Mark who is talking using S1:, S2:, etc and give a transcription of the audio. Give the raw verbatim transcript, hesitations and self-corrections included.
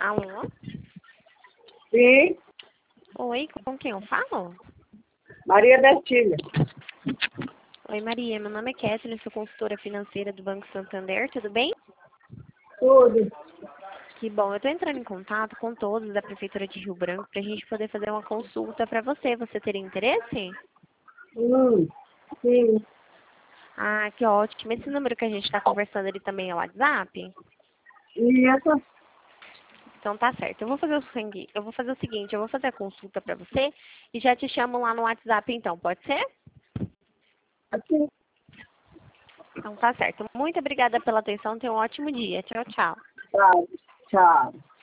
S1: Alô?
S2: Sim,
S1: Oi, com quem eu falo?
S2: Maria Bertilha.
S1: Oi, Maria. Meu nome é Kathleen, sou consultora financeira do Banco Santander. Tudo bem?
S2: Tudo.
S1: Que bom. Eu estou entrando em contato com todos da Prefeitura de Rio Branco para a gente poder fazer uma consulta para você. Você teria interesse?
S2: Hum, sim.
S1: Ah, que ótimo. Esse número que a gente está conversando ele também é o WhatsApp?
S2: E essa?
S1: Então tá certo. Eu vou fazer o seguinte, eu vou fazer o seguinte, eu vou fazer a consulta para você e já te chamo lá no WhatsApp então, pode ser?
S2: Aqui.
S1: Então tá certo. Muito obrigada pela atenção. Tenha um ótimo dia. Tchau, tchau.
S2: Tá. Tchau.